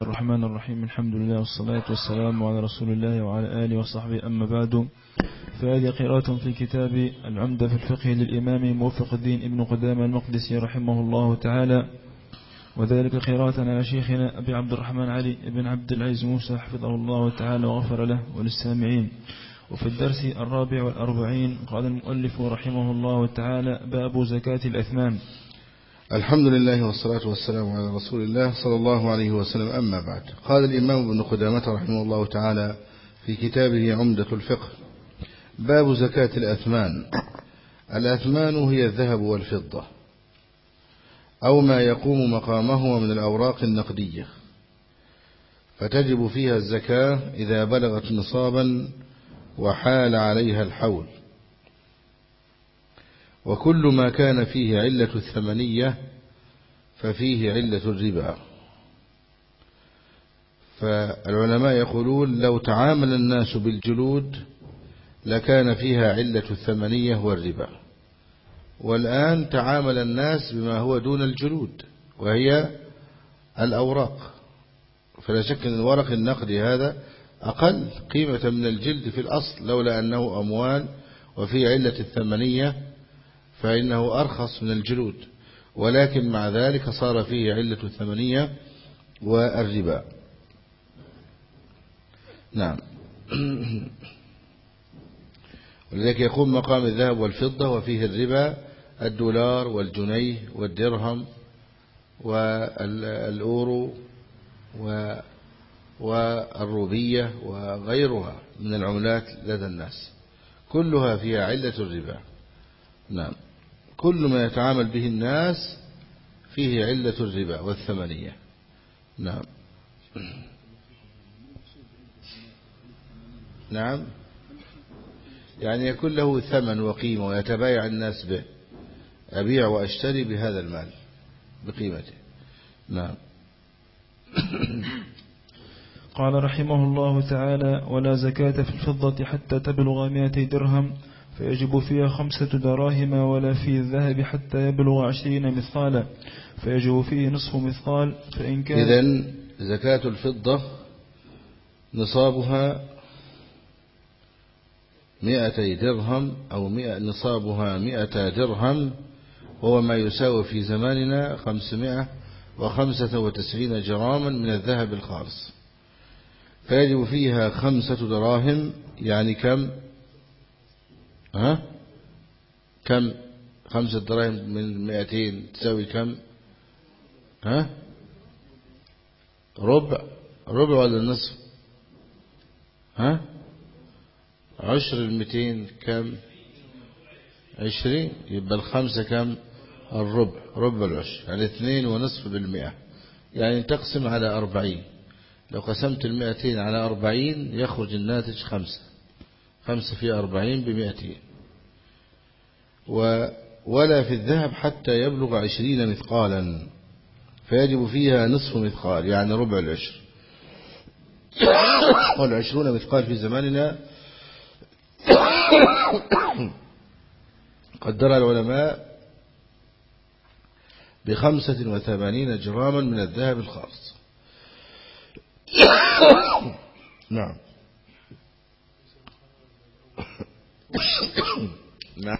الرحمن الرحيم. الحمد لله والصلاة والسلام على رسول الله وعلى آله وصحبه، أما بعد، فهذه قراءة في كتاب العمدة في الفقه للإمام موفق الدين ابن قدامة المقدسي رحمه الله تعالى، وذلك قراءة على شيخنا أبي عبد الرحمن علي بن عبد العزيز موسى حفظه الله تعالى وغفر له وللسامعين. وفي الدرس 44 قال المؤلف رحمه الله تعالى: باب زكاة الأثمان. الحمد لله والصلاة والسلام على رسول الله صلى الله عليه وسلم، أما بعد. قال الإمام ابن قدامة رحمه الله تعالى في كتابه عمدة الفقه: باب زكاة الأثمان. الأثمان هي الذهب والفضة أو ما يقوم مقامهما من الأوراق النقدية، فتجب فيها الزكاة إذا بلغت نصابا وحال عليها الحول. وكل ما كان فيه علة الثمنية ففيه علة الربا. فالعلماء يقولون لو تعامل الناس بالجلود لكان فيها علة الثمنية والربا، والآن تعامل الناس بما هو دون الجلود وهي الأوراق، فلا شك أن الورق النقدي هذا أقل قيمة من الجلد في الأصل، لولا أنه أموال وفيه علة الثمنية فإنه أرخص من الجلود، ولكن مع ذلك صار فيه علة الثمنية والربا. نعم. ولذلك يقوم مقام الذهب والفضة وفيه الربا: الدولار والجنيه والدرهم والأورو والروبية وغيرها من العملات لدى الناس، كلها فيها علة الربا. نعم، كل ما يتعامل به الناس فيه علة الربا والثمنية. نعم. نعم، يعني يكون له ثمن وقيمة ويتبايع الناس به، أبيع وأشتري بهذا المال بقيمته. نعم. قال رحمه الله تعالى: ولا زكاة في الفضة حتى تبلغ 200 درهم فيجب فيها 5 دراهم، ولا في الذهب حتى يبلغ 20 مثقالا فيجب فيه نصف مثقال. فإن كان إذن زكاة الفضة نصابها 200 درهم أو نصابها 100 درهم، وهو ما يساوي في زماننا 595 جراما من الذهب الخالص، فيجب فيها 5 دراهم. يعني كم؟ كم 5 دراهم من 200 تساوي كم؟ ربع ولا النصف؟ عشر 200 كم؟ 20. يبقى 5 كم؟ ربع العشر، يعني 2.5%. يعني تقسم على 40. لو قسمت 200 على 40 يخرج الناتج 5 في 40 ب200. ولا في الذهب حتى يبلغ 20 مثقالا فيجب فيها نصف مثقال، يعني ربع العشر. وال20 مثقال في زماننا قدر العلماء ب85 جراما من الذهب الخالص. نعم. نعم.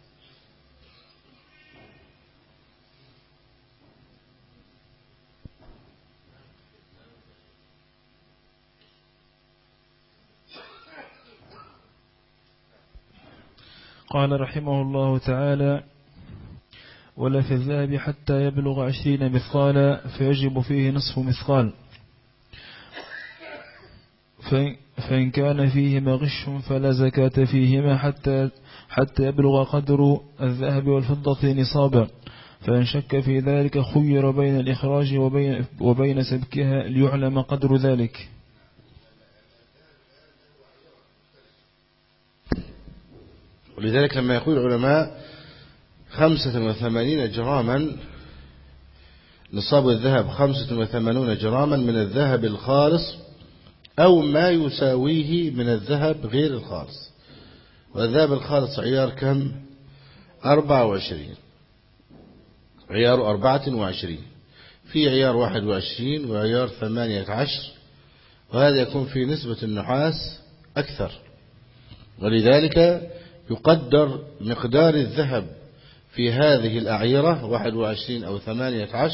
قال رحمه الله تعالى: ولا في الذهب حتى يبلغ 20 مثقالا فيجب فيه نصف مثقال. فإن كان فيهما غش فلا زكاة فيهما حتى يبلغ قدر الذهب والفضة نصابا. فإن شك في ذلك خير بين الإخراج وبين سبكها ليعلم قدر ذلك. ولذلك لما يقول العلماء 85 جراما نصاب الذهب، 85 جراما من الذهب الخالص أو ما يساويه من الذهب غير الخالص. والذهب الخالص عيار كم؟ 24، عيار 24. في عيار 21 وعيار 18، وهذا يكون في نسبة النحاس أكثر، ولذلك يقدر مقدار الذهب في هذه الأعيرة 21 أو 18،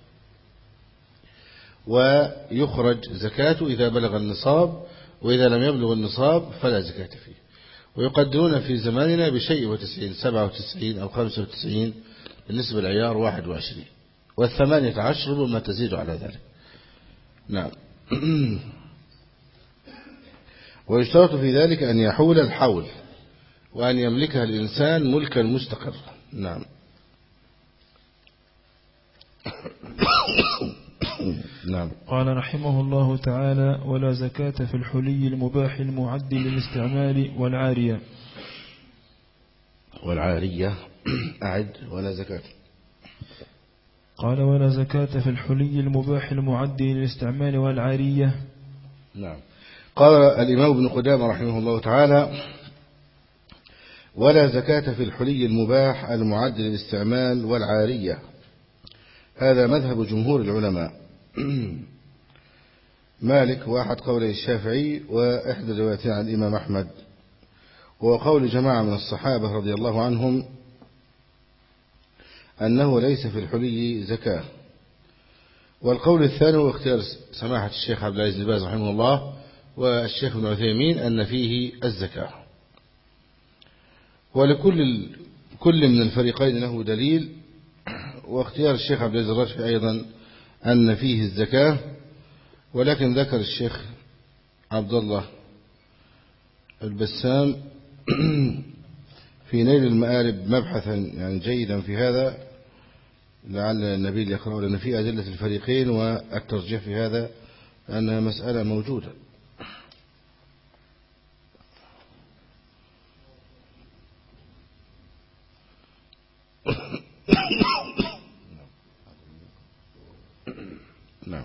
ويخرج زكاته إذا بلغ النصاب، وإذا لم يبلغ النصاب فلا زكاة فيه. ويقدرون في زماننا بشيء و90 97 أو 95 بالنسبة للعيار 21، وال18 ربما تزيد على ذلك. نعم. ويشترط في ذلك أن يحول الحول وأن يملكها الإنسان ملكا مستقر. نعم. نعم. قال رحمه الله تعالى: ولا زكاة في الحلي المباح المعد للاستعمال والعارية. والعارية أعد. ولا زكاة. قال: ولا زكاة في الحلي المباح المعد للاستعمال والعارية. نعم. قال الإمام ابن قدامة رحمه الله تعالى: ولا زكاة في الحلي المباح المعد للاستعمال والعارية. هذا مذهب جمهور العلماء، مالك وأحد قولي الشافعي وإحدى الروايتين عن الإمام أحمد، وقول جماعة من الصحابة رضي الله عنهم أنه ليس في الحلي زكاة. والقول الثاني هو اختيار سماحة الشيخ عبد العزيز بن باز رحمه الله والشيخ ابن عثيمين أن فيه الزكاة. ولكل من الفريقين له دليل، واختيار الشيخ عبد العزيز الراشفي أيضا أن فيه الزكاة، ولكن ذكر الشيخ عبد الله البسام في نيل المآرب مبحثا يعني جيدا في هذا، لعل النبيل يقرأ لنا في أدلة الفريقين والترجيح في هذا أنها مسألة موجودة. نعم.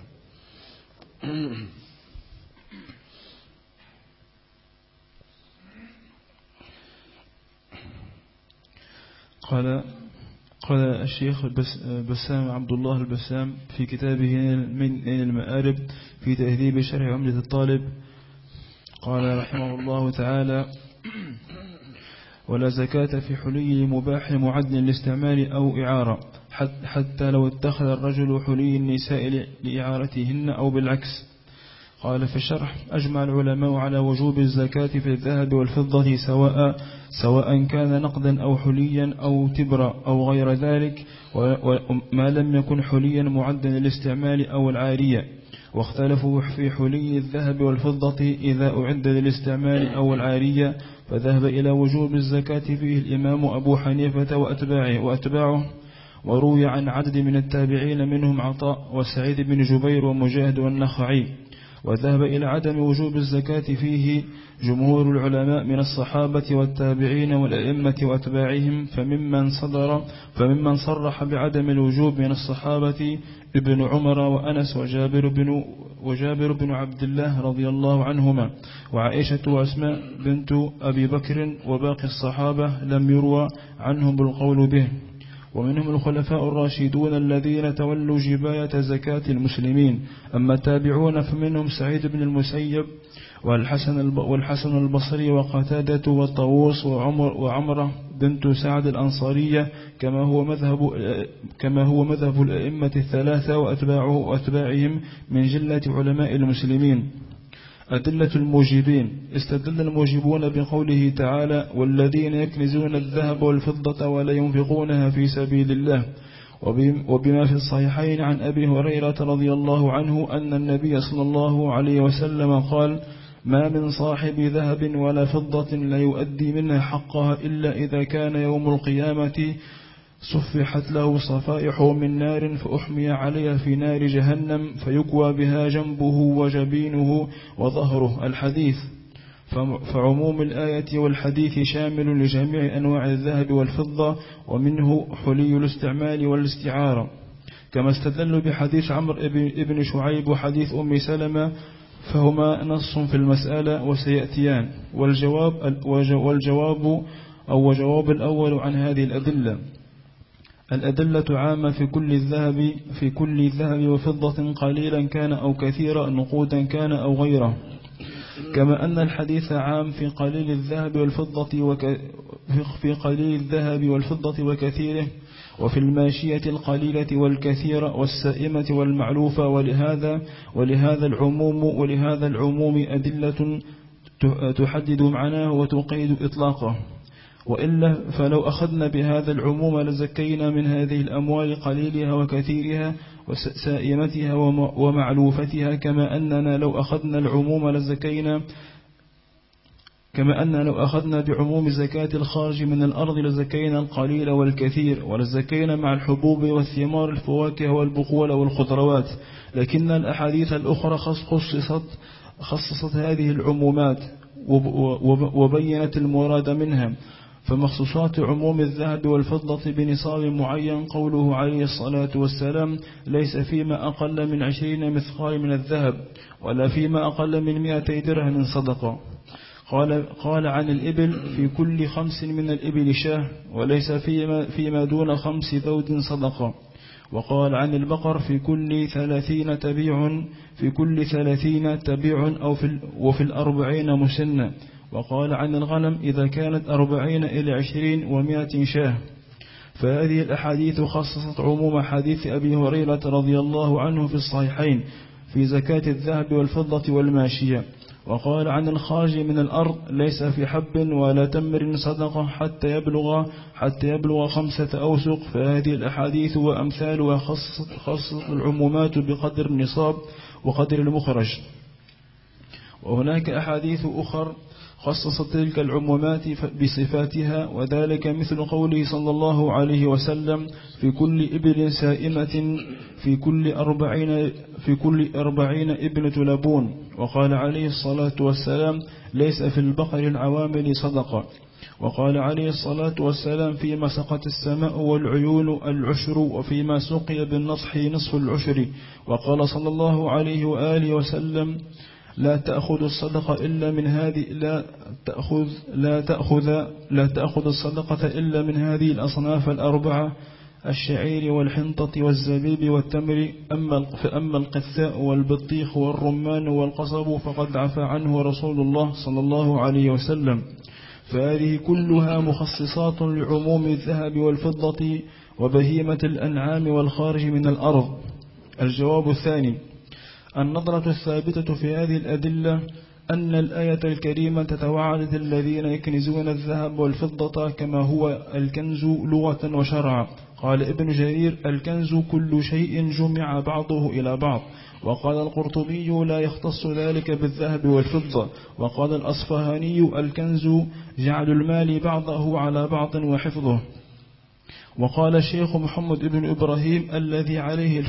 قال الشيخ بسام عبد الله البسام في كتابه من المآرب في تهذيب شرح عمدة الطالب، قال رحمه الله تعالى: ولا زكاة في حلي مباح معد للاستعمال أو إعارة، حتى لو اتخذ الرجل حلي النساء لإعارتهن أو بالعكس. قال في الشرح: أجمع العلماء على وجوب الزكاة في الذهب والفضة سواء كان نقدا أو حليا أو تبرا أو غير ذلك، ما لم يكن حليا معدا للاستعمال أو العارية. واختلفوا في حلي الذهب والفضة إذا أعد للاستعمال أو العارية، فذهب إلى وجوب الزكاة فيه الإمام أبو حنيفة وأتباعه. وروي عن عدد من التابعين منهم عطاء وسعيد بن جبير ومجاهد والنخعي. وذهب إلى عدم وجوب الزكاة فيه جمهور العلماء من الصحابة والتابعين والأئمة وأتباعهم، فممن صرح بعدم الوجوب من الصحابة ابن عمر وأنس وجابر بن عبد الله رضي الله عنهما، وعائشة وأسماء بنت أبي بكر، وباقي الصحابة لم يروى عنهم القول به. ومنهم الخلفاء الراشدون الذين تولوا جباية زكاة المسلمين. أما التابعون فمنهم سعيد بن المسيب والحسن البصري وقتادة والطاووس وعمرة بنت سعد الأنصارية، كما هو مذهب الأئمة الثلاثة وأتباعهم من جلة علماء المسلمين. أدلة الموجبين: استدل الموجبون بقوله تعالى: والذين يكنزون الذهب والفضة ولا ينفقونها في سبيل الله، وبما في الصحيحين عن أبي هريرة رضي الله عنه أن النبي صلى الله عليه وسلم قال: ما من صاحب ذهب ولا فضة لا يؤدي منها حقها إلا إذا كان يوم القيامة صفحت له صفائح من نار فأحمي عليها في نار جهنم فيكوى بها جنبه وجبينه وظهره. الحديث. فعموم الآية والحديث شامل لجميع أنواع الذهب والفضة، ومنه حلي الاستعمال والاستعارة. كما استدلوا بحديث عمرو ابن شعيب وحديث أم سلمة، فهما نص في المسألة وسيأتيان. وجواب الأول عن هذه الأدلة الأدلة عامة في كل الذهب وفضة قليلا كان أو كثيرا نقودا كان أو غيره، كما أن الحديث عام في قليل الذهب والفضة وكثيره، وفي الماشية القليلة والكثيرة والسائمة والمعلوفة، ولهذا العموم أدلة تحدد معناه وتقيد إطلاقه. وإلا فلو أخذنا بهذا العموم لزكينا من هذه الأموال قليلها وكثيرها وسائمتها ومعلوفتها، كما أننا لو أخذنا بعموم زكاة الخارج من الأرض لزكينا القليل والكثير، ولزكينا مع الحبوب والثمار الفواكه والبقول والخضروات. لكن الأحاديث الأخرى خصصت هذه العمومات وبينت المراد منها. فمخصوصات عموم الذهب والفضة بنصاب معين قوله عليه الصلاة والسلام: ليس فيما أقل من 20 مثقال من الذهب، ولا فيما أقل من 200 درهم صدقة. قال عن الإبل: في كل 5 من الإبل شاه، وليس فيما دون 5 ذود صدقة. وقال عن البقر: في كل 30 تبيع وفي 40 مسنة. وقال عن الغنم: إذا كانت 40 إلى 20 و100 شاه. فهذه الأحاديث خصصت عموم حديث أبي هريرة رضي الله عنه في الصحيحين في زكاة الذهب والفضة والماشية. وقال عن الخارج من الأرض: ليس في حب ولا تمر صدقة حتى يبلغ 5 أوسق. فهذه الأحاديث وأمثالها خصصت العمومات بقدر النصاب وقدر المخرج. وهناك أحاديث أخر خصصت تلك العمومات بصفاتها، وذلك مثل قوله صلى الله عليه وسلم: في كل إبل سائمة في كل 40 ابنة لبون. وقال عليه الصلاة والسلام: ليس في البقر العوامل صدقة. وقال عليه الصلاة والسلام: فيما سقت السماء والعيون العشر، وفيما سقي بالنصح نصف العشر. وقال صلى الله عليه وآله وسلم: لا تأخذ الصدقة إلا من هذه لا تأخذ الصدقة إلا من هذه الأصناف الأربعة: الشعير والحنطة والزبيب والتمر. فأما القثاء والبطيخ والرمان والقصب فقد عفى عنه رسول الله صلى الله عليه وسلم. فهذه كلها مخصصات لعموم الذهب والفضة وبهيمة الأنعام والخارج من الأرض. الجواب الثاني: النظرة الثابتة في هذه الأدلة أن الآية الكريمة توعدت الذين يكنزون الذهب والفضة كما هو الكنز لغة وشرعا. قال ابن جرير: الكنز كل شيء جمع بعضه إلى بعض. وقال القرطبي: لا يختص ذلك بالذهب والفضة. وقال الأصفهاني: الكنز جعل المال بعضه على بعض وحفظه. وقال الشيخ محمد بن إبراهيم: الذي عليه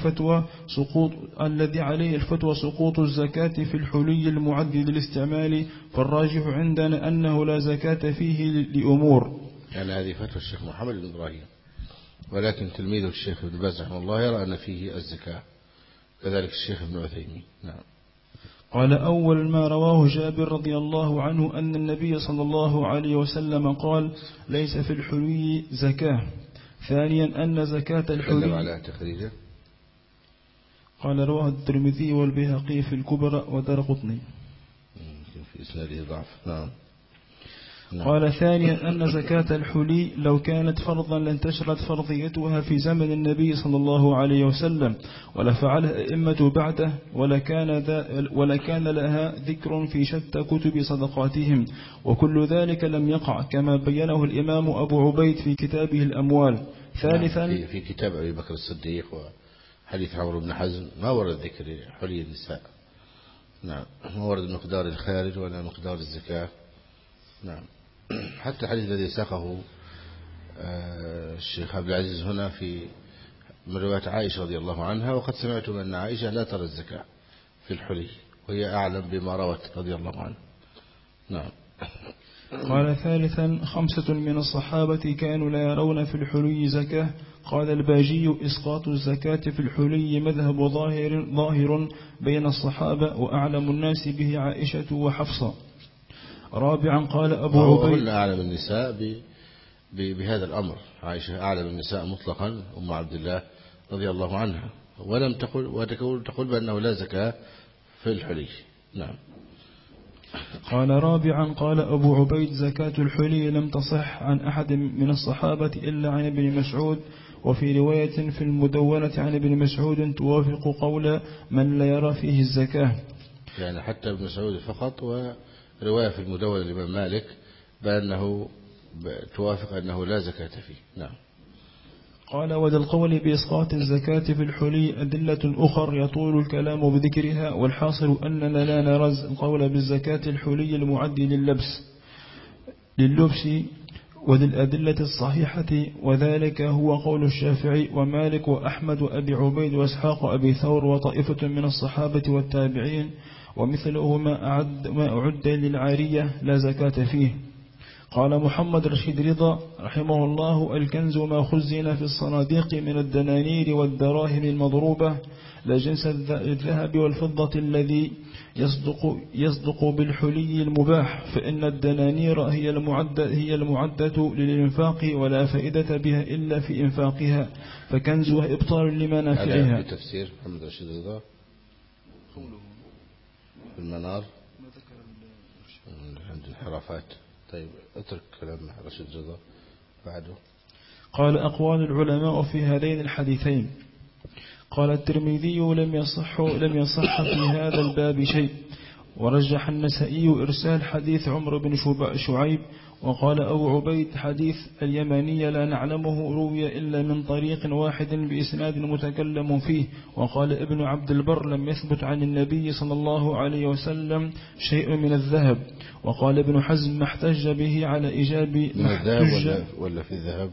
الفتوى سقوط الزكاة في الحلي المعد للاستعمال، فالراجح عندنا أنه لا زكاة فيه لأمور. يعني هذه فتوى الشيخ محمد بن إبراهيم، ولكن تلميذه الشيخ ابن باز رحمه الله يرى أن فيه الزكاة، كذلك الشيخ ابن عثيمين. نعم. قال: أول ما رواه جابر رضي الله عنه أن النبي صلى الله عليه وسلم قال: ليس في الحلي زكاة. ثانيا أن زكاة الحلي على تخريجه. قال: رواه الترمذي والبيهقي في الكبرى ودارقطني. في إسناده ضعف. نعم. قال: ثانيا أن زكاة الحلي لو كانت فرضا لانتشرت فرضيتها في زمن النبي صلى الله عليه وسلم، ولفعلها أئمة بعده، ولكان لها ذكر في شتى كتب صدقاتهم، وكل ذلك لم يقع كما بينه الإمام أبو عبيد في كتابه الأموال. ثالثا في كتاب أبي بكر الصديق وحديث عمرو بن حزم ما ورد ذكر حلي النساء. نعم. ما ورد مقدار الخارج ولا مقدار الزكاة. نعم. حتى الحديث الذي ساقه الشيخ عبد العزيز هنا من رواية عائشة رضي الله عنها: وقد سمعت أن عائشة لا ترى الزكاة في الحلي، وهي أعلم بما روت رضي الله عنها. نعم. قال: ثالثا 5 من الصحابة كانوا لا يرون في الحلي زكاة. قال الباجي: إسقاط الزكاة في الحلي مذهب ظاهر بين الصحابة، وأعلم الناس به عائشة وحفصة. رابعا قال أبو عبيد: أعلم النساء بهذا الأمر. عائشة أعلم النساء مطلقا أم عبد الله رضي الله عنها، ولم تقول بأنه لا زكاة في الحلي. نعم. قال رابعا قال أبو عبيد زكاة الحلي لم تصح عن أحد من الصحابة إلا عن ابن مسعود، وفي رواية في المدونة عن ابن مسعود توافق قول من لا يرى فيه الزكاة. يعني حتى ابن مسعود فقط، ورواية في المدونة الإمام مالك بأنه توافق أنه لا زكاة فيه. نعم. قال وللقول بإسقاط الزكاة في الحلي أدلة أخر يطول الكلام بذكرها، والحاصل أننا لا نرى القول بالزكاة الحلي المعد لللبس وللأدلة الصحيحة، وذلك هو قول الشافعي ومالك وأحمد وأبي عبيد وإسحاق وأبي ثور وطائفة من الصحابة والتابعين، ومثله ما أعد للعارية لا زكاة فيه. قال محمد رشيد رضا رحمه الله الكنز ما خزن في الصناديق من الدنانير والدراهم المضروبة لا جنس الذهب والفضة الذي يصدق بالحلي المباح، فإن الدنانير هي المعدة للإنفاق ولا فائدة بها إلا في إنفاقها، فكنزها إبطال لمنافعها. هذا في تفسير محمد رشيد رضا في المنار عند الحرافات. طيب اترك كلام رشيد رضا بعده. قال أقوال العلماء في هذين الحديثين. قال الترمذي لم يصح في هذا الباب شيء، ورجح النسائي إرسال حديث عمرو بن شعيب، وقال أبو عبيد حديث اليماني لا نعلمه روي إلا من طريق واحد بإسناد متكلم فيه، وقال ابن عبد البر لم يثبت عن النبي صلى الله عليه وسلم شيء من الذهب، وقال ابن حزم ما احتج به على إيجاب من الذهب ولا في الذهب؟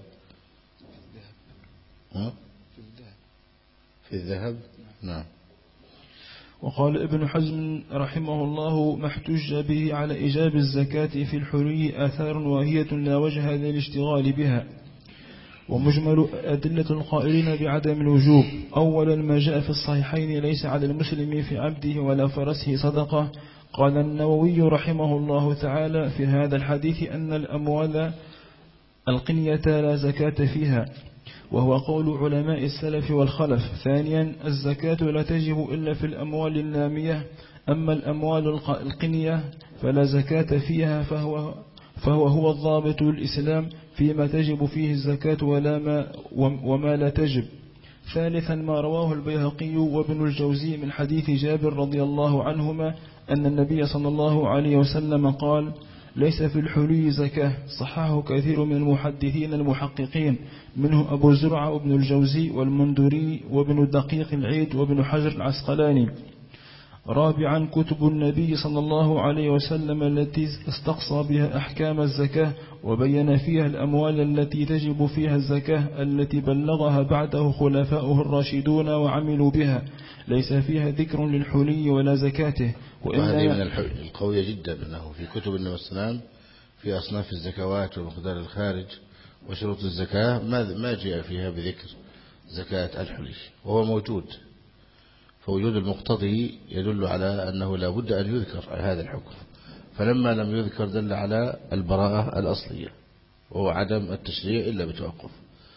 في الذهب. نعم. وقال ابن حزم رحمه الله ما احتج به على إيجاب الزكاة في الحلي آثار واهية لا وجه للاشتغال بها. ومجمل أدلة القائلين بعدم الوجوب: أولا ما جاء في الصحيحين ليس على المسلم في عبده ولا فرسه صدقة. قال النووي رحمه الله تعالى في هذا الحديث أن الأموال القنية لا زكاة فيها، وهو قول علماء السلف والخلف. ثانيا الزكاة لا تجب إلا في الأموال النامية، أما الأموال القنية فلا زكاة فيها، فهو الضابط للإسلام فيما تجب فيه الزكاة وما لا تجب. ثالثا ما رواه البيهقي وابن الجوزي من حديث جابر رضي الله عنهما أن النبي صلى الله عليه وسلم قال: ليس في الحلي زكاة. صححه كثير من المحدثين المحققين، منه أبو زرعة وابن الجوزي والمندري وابن الدقيق العيد وابن حجر العسقلاني. رابعا كتب النبي صلى الله عليه وسلم التي استقصى بها أحكام الزكاة وبين فيها الأموال التي تجب فيها الزكاة التي بلغها بعده خلفاؤه الراشدون وعملوا بها، ليس فيها ذكر للحلي ولا زكاته. وهذه من القوية جدا أنه في كتب النبي صلى الله عليه وسلم في أصناف الزكوات ومقدار الخارج وشروط الزكاة ما جاء فيها بذكر زكاة الحلي، وهو موجود، فوجود المقتضي يدل على أنه لا بد أن يذكر هذا الحكم، فلما لم يذكر دل على البراءة الأصلية وهو عدم التشريع إلا بتوقف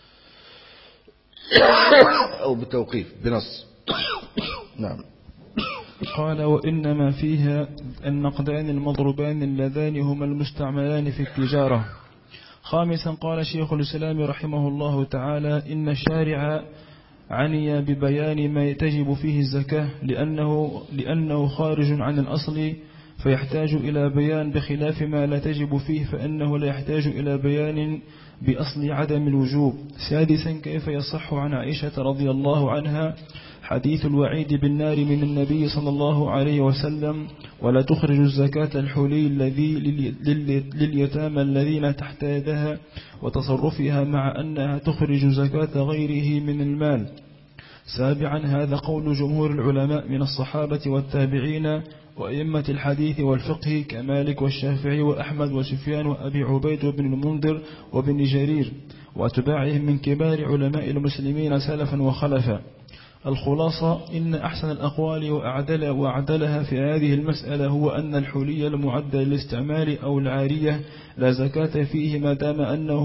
أو بالتوقيف بنص. نعم. قال وإنما فيها النقدان المضروبان اللذان هما المستعملان في التجارة. خامسا قال شيخ الإسلام رحمه الله تعالى إن الشارع عني ببيان ما تجب فيه الزكاة لأنه خارج عن الأصل فيحتاج إلى بيان، بخلاف ما لا تجب فيه فإنه لا يحتاج إلى بيان بأصل عدم الوجوب. سادسا كيف يصح عن عائشة رضي الله عنها حديث الوعيد بالنار من النبي صلى الله عليه وسلم: ولا تخرج الزكاة الحلي الذي لليتامى الذين تحت يدها وتصرفها مع أنها تخرج زكاة غيره من المال. سابعا هذا قول جمهور العلماء من الصحابة والتابعين وأئمة الحديث والفقه كمالك والشافعي وأحمد وسفيان وأبي عبيد وابن المنذر وابن جرير وأتباعهم من كبار علماء المسلمين سلفا وخلفا. الخلاصة إن أحسن الأقوال وأعدلها في هذه المسألة هو أن الحلي المعد للاستعمال أو العارية لا زكاة فيه ما دام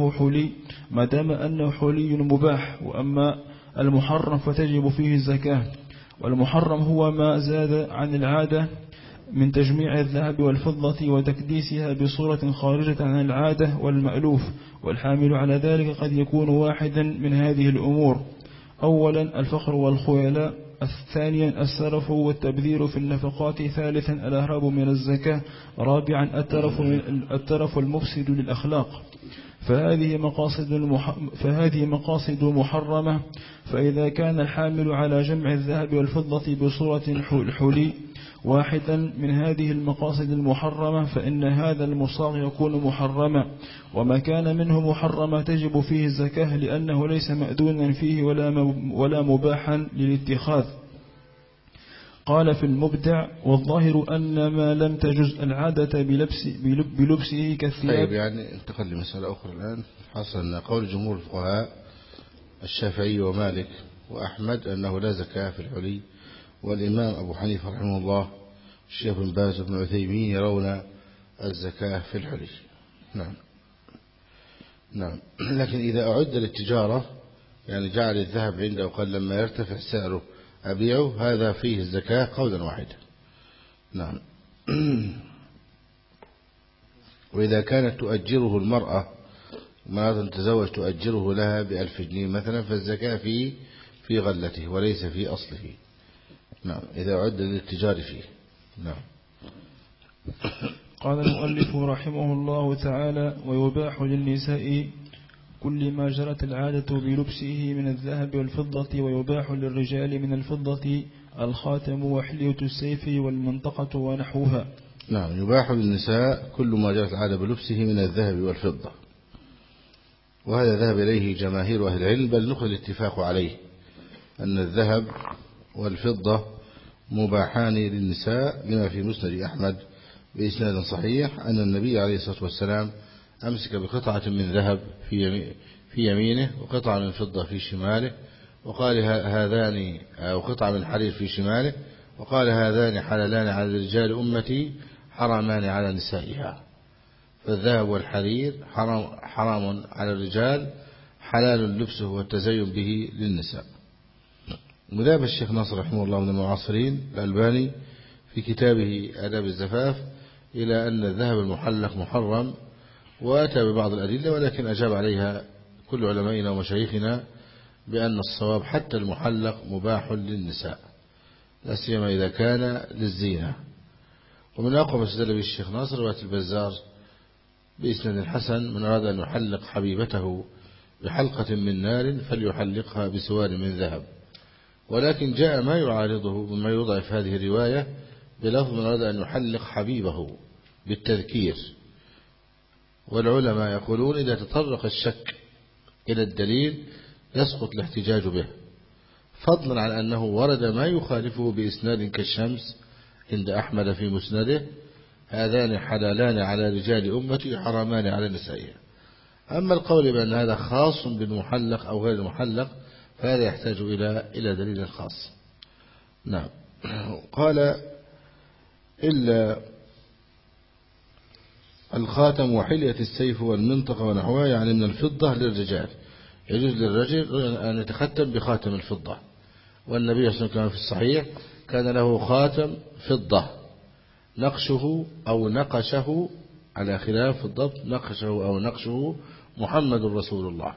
أنه حلي مباح، وأما المحرم فتجب فيه الزكاة. والمحرم هو ما زاد عن العادة من تجميع الذهب والفضة وتكديسها بصورة خارجة عن العادة والمألوف، والحامل على ذلك قد يكون واحدا من هذه الأمور: أولا الفخر والخيلاء، ثانيا السرف والتبذير في النفقات، ثالثا الأهراب من الزكاة، رابعا الترف المفسد للأخلاق. فهذه مقاصد محرمة. فإذا كان الحامل على جمع الذهب والفضة بصورة الحلي واحدا من هذه المقاصد المحرمة فإن هذا المصاغ يكون محرما، وما كان منه محرما تجب فيه الزكاة لأنه ليس مأذونا فيه ولا مباحا للاتخاذ. قال في المبدع: والظاهر أن ما لم تجز العادة بلبسه كالثياب. طيب، يعني انتقل لمسألة أخرى الآن. حصل أن قول جمهور الفقهاء الشافعي ومالك وأحمد أنه لا زكاة في الحلي، والإمام أبو حنيفة رحمه الله الشيخ بن باز بن عثيمين يرون الزكاة في الحلي. نعم. لكن إذا أعد للتجارة، يعني جعل الذهب عنده وقال لما يرتفع سعره أبيعه، هذا فيه الزكاة قولا واحدا. نعم. وإذا كانت تؤجره المرأة، مرأة تزوج تؤجره لها ب1000 جنيه مثلا، فالزكاة في غلته وليس في أصله. نعم، إذا عد للتجار فيه. نعم. قال المؤلف رحمه الله تعالى: ويباح للنساء كل ما جرت العادة بلبسه من الذهب والفضة، ويباح للرجال من الفضة الخاتم وحلية السيف والمنطقة ونحوها. نعم، يباح للنساء كل ما جرت العادة بلبسه من الذهب والفضة، وهذا ذهب إليه جماهير أهل العلم، بل نقل الاتفاق عليه أن الذهب والفضة مباحان للنساء، لما في مسند أحمد بإسناد صحيح أن النبي عليه الصلاة والسلام أمسك بقطعة من ذهب في يمينه وقطعة من فضة في شماله، وقال هذان، أو قطعة من حرير في شماله، وقال هذان حلالان على رجال أمتي حرامان على نسائها. فالذهب والحرير حرام على الرجال، حلال لبسه والتزين به للنساء. وذهب الشيخ ناصر رحمه الله من المعاصرين الألباني في كتابه آداب الزفاف إلى أن الذهب المحلق محرم، وأتى ببعض الأدلة، ولكن أجاب عليها كل علمائنا ومشايخنا بأن الصواب حتى المحلق مباح للنساء، لا سيما إذا كان للزينة. ومن أقوى ما استدل به الشيخ ناصر رواية البزار بإسناد حسن: من أراد أن يحلق حبيبته بحلقة من نار فليحلقها بسوار من ذهب. ولكن جاء ما يعارضه مما يضعف هذه الرواية بلفظ: من أراد أن يحلق حبيبه بالتذكير. والعلماء يقولون إذا تطرق الشك إلى الدليل يسقط الاحتجاج به، فضلا عن أنه ورد ما يخالفه بإسناد كالشمس عند أحمد في مسنده: هذان حلالان على رجال أمتي حرامان على نسائها. أما القول بأن هذا خاص بالمحلق أو غير المحلق فهذا يحتاج إلى دليل خاص. نعم. قال: إلا الخاتم وحلية السيف والمنطقة ونحوها، يعني من الفضة للرجال، يجوز للرجل أن يتختم بخاتم الفضة. والنبي صلى الله عليه وسلم في الصحيح كان له خاتم فضة نقشه أو نقشه، على خلاف الضبط، نقشه أو نقشه محمد رسول الله.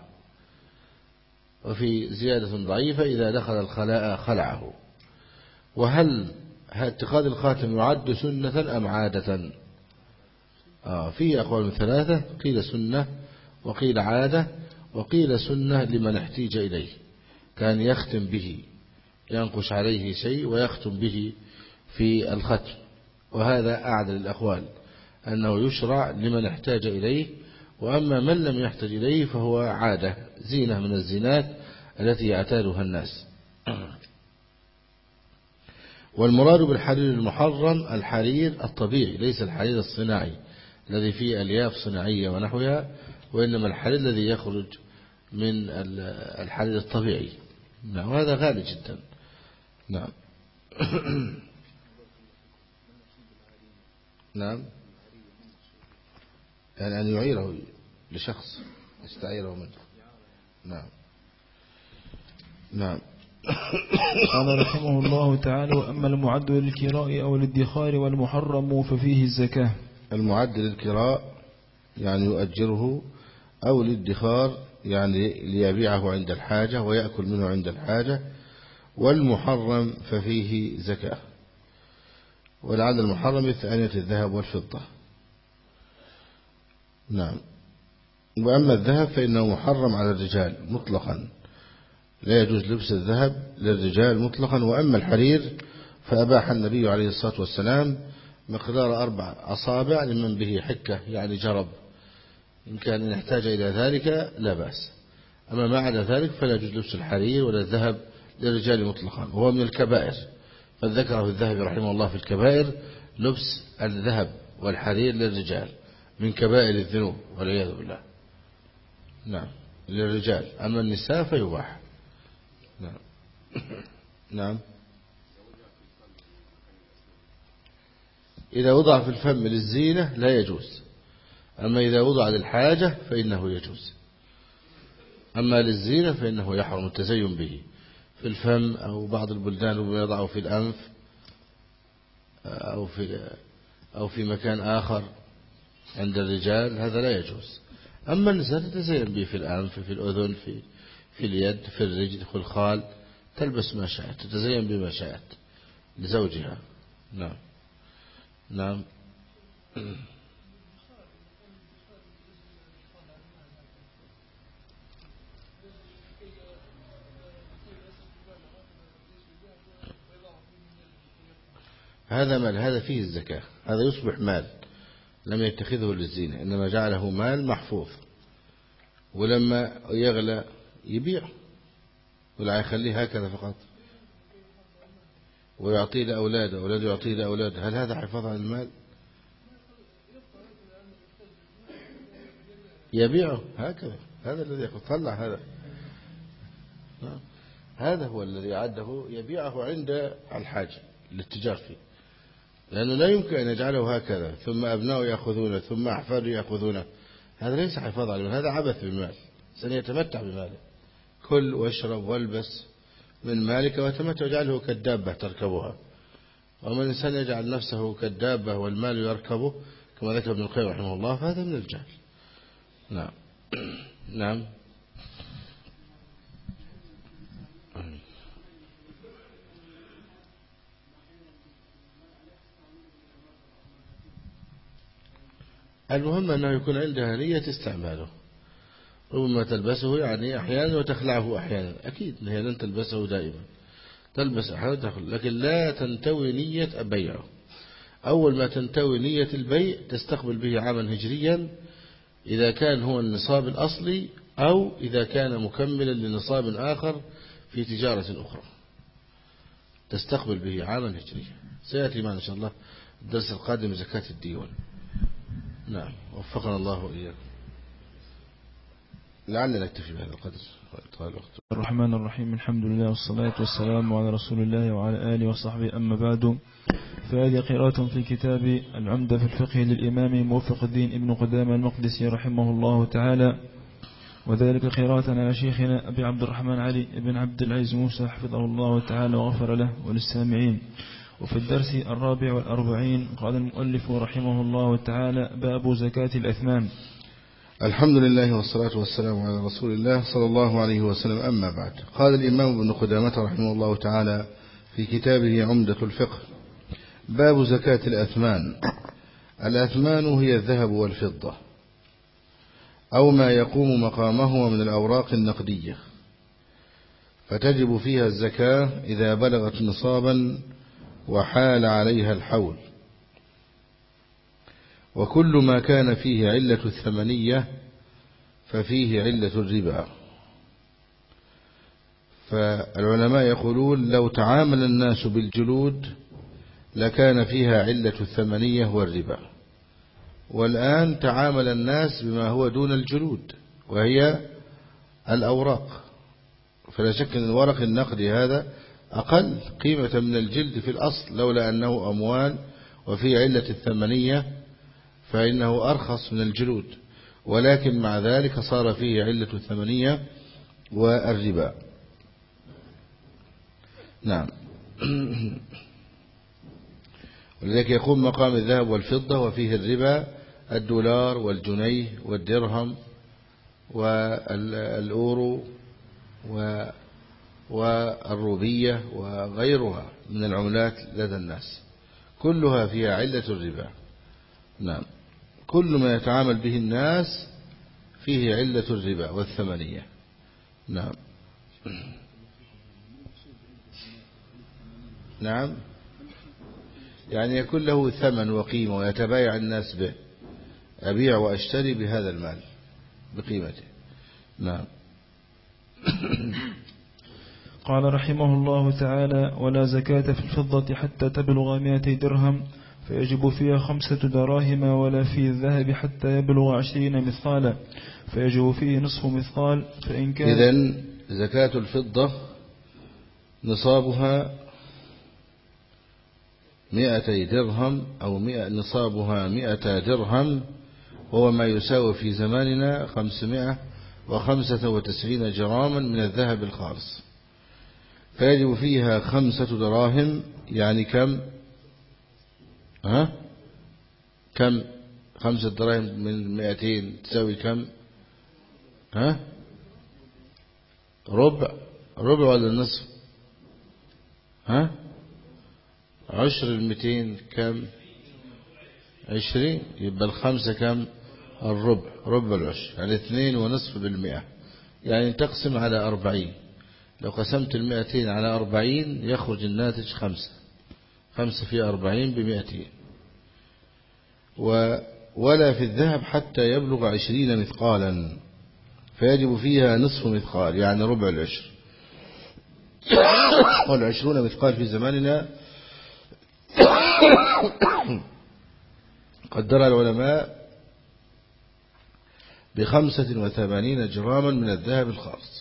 وفي زيادة ضعيفة: إذا دخل الخلاء خلعه. وهل اتخاذ الخاتم يعد سنة أم عادة؟ فيه أقوال ثلاثة: قيل سنة، وقيل عادة، وقيل سنة لمن احتيج إليه، كان يختم به، ينقش عليه شيء ويختم به في الختم. وهذا أعدل الأقوال، أنه يشرع لمن احتاج إليه، وأما من لم يحتاج إليه فهو عادة، زينة من الزينات التي يعتادها الناس. والمراد بالحرير المحرم الحرير الطبيعي، ليس الحرير الصناعي الذي فيه ألياف صناعية ونحوها، وإنما الحرير الذي يخرج من الحرير الطبيعي. وهذا غالي جدا، نعم. نعم، يعني أن يعيره لشخص يستعيره منه. نعم. نعم. قال رحمه الله تعالى: وأما المعد للكراء أو للادخار والمحرم ففيه الزكاة. المعد للكراء يعني يؤجره، أو للادخار يعني ليبيعه عند الحاجة ويأكل منه عند الحاجة. والمحرم ففيه زكاة. ولعل المحرم الثانية الذهب والفضة. نعم. وأما الذهب فإنه محرم على الرجال مطلقا، لا يجوز لبس الذهب للرجال مطلقا. وأما الحرير فأباح النبي عليه الصلاة والسلام مقدار 4 أصابع لمن به حكة يعني جرب، إن كان يحتاج إلى ذلك لا بأس. أما ما عدا ذلك فلا يجوز لبس الحرير ولا الذهب للرجال مطلقا، وهو من الكبائر. فذكره الذهبي رحمه الله في الكبائر لبس الذهب والحرير للرجال من كبائر الذنوب والعياذ بالله. نعم، للرجال. أما النساء فيباح. نعم. نعم. إذا وضع في الفم للزينة لا يجوز، أما إذا وضع للحاجة فإنه يجوز. أما للزينة فإنه يحرم التزين به في الفم، أو بعض البلدان يضعه في الأنف أو في مكان آخر عند الرجال، هذا لا يجوز. أما النساء تتزين به في الأنف، في الأذن، في اليد، في الرجل، في الخال، تلبس ما شاءت، تتزين بما شاءت لزوجها. نعم. نعم. هذا مال، هذا فيه الزكاة، هذا يصبح مال لم يتخذه للزينة، إنما جعله مال محفوظ، ولما يغلى يبيع ولا يخليه هكذا فقط ويعطيه لأولاده، أولاده يعطيه لأولاده. هل هذا حفاظ على المال؟ يبيعه هكذا، هذا الذي يطلع هذا. هذا هو الذي عده يبيعه عند الحاجة للتجار فيه، لأنه لا يمكن أن يجعله هكذا ثم أبناءه يأخذونه ثم أحفاده يأخذونه. هذا ليس حفاظ على المال، هذا عبث بالمال. سنيتمتع بماله، كل واشرب والبس من مالك وتمتع، وجعله كالدابة تركبها. ومن الإنسان يجعل نفسه كالدابة والمال يركبه كما ذكر ابن القيم رحمه الله، فهذا من الجهل. نعم. نعم. المهم أنه يكون عندها نية استعماله. ربما تلبسه يعني أحيانا وتخلعه أحيانا، أكيد هي لن تلبسه دائما، تلبس أحيانا وتخلع، لكن لا تنتوي نية بيعه. أول ما تنتوي نية البيع تستقبل به عاما هجريا، إذا كان هو النصاب الأصلي أو إذا كان مكملا لنصاب آخر في تجارة أخرى، تستقبل به عاما هجريا. سيأتي معنا إن شاء الله الدرس القادم زكاة الديون. نعم، وفقنا الله وإياكم. لعلنا نكتفي بهذا القدر. الرحمن الرحيم. الحمد لله والصلاة والسلام على رسول الله وعلى آله وصحبه. أما بعد، فهذه قراءة في كتاب العمدة في الفقه للإمام موفق الدين ابن قدامة المقدسي رحمه الله تعالى، وذلك قراءة على شيخنا أبي عبد الرحمن علي بن عبد العزيز موسى حفظه الله تعالى وغفر له وللسامعين. وفي الدرس 44 قال المؤلف رحمه الله تعالى: باب زكاة الأثمان. الحمد لله والصلاة والسلام على رسول الله صلى الله عليه وسلم. أما بعد، قال الإمام ابن قدامة رحمه الله تعالى في كتابه عمدة الفقه: باب زكاة الأثمان. الأثمان هي الذهب والفضة أو ما يقوم مقامه من الأوراق النقدية، فتجب فيها الزكاة إذا بلغت نصابا وحال عليها الحول. وكل ما كان فيه علة الثمنية ففيه علة الربا. فالعلماء يقولون لو تعامل الناس بالجلود لكان فيها علة الثمنية والربا. والآن تعامل الناس بما هو دون الجلود وهي الأوراق. فلا شك أن الورق النقدي هذا أقل قيمة من الجلد في الأصل، لولا أنه أموال وفي علة الثمنية فإنه أرخص من الجلود، ولكن مع ذلك صار فيه علة الثمنية والربا. نعم. ولذلك يقوم مقام الذهب والفضة وفيه الربا، الدولار والجنيه والدرهم والأورو والروبية وغيرها من العملات لدى الناس، كلها فيها علة الربا. نعم، كل ما يتعامل به الناس فيه علة الربا والثمنية. نعم. نعم، يعني يكون له ثمن وقيمة ويتبايع الناس به، أبيع وأشتري بهذا المال بقيمته. نعم. قال رحمه الله تعالى: ولا زكاة في الفضة حتى تبلغ 200 درهم فيجب فيها 5 دراهم، ولا في الذهب حتى يبلغ 20 مثقالا فيجب فيه نصف مثقال. فإن كان إذن زكاة الفضة نصابها 200 درهم أو نصابها 100 درهم، وهو ما يساوي في زماننا 595 جراما من الذهب الخالص، فيجب فيها 5 دراهم. يعني كم؟ كم 5 دراهم من 200 تساوي كم؟ ربع ولا النصف؟ عشر 200 كم؟ 20. يبقى 5 كم؟ ربع العشر، يعني 2.5%. يعني تقسم على 40. لو قسمت 200 على 40 يخرج الناتج 5 في 40 ب200. ولا في الذهب حتى يبلغ 20 مثقالا فيجب فيها نصف مثقال، يعني ربع العشر. وال20 مثقال في زماننا قدر العلماء ب85 جراما من الذهب الخالص.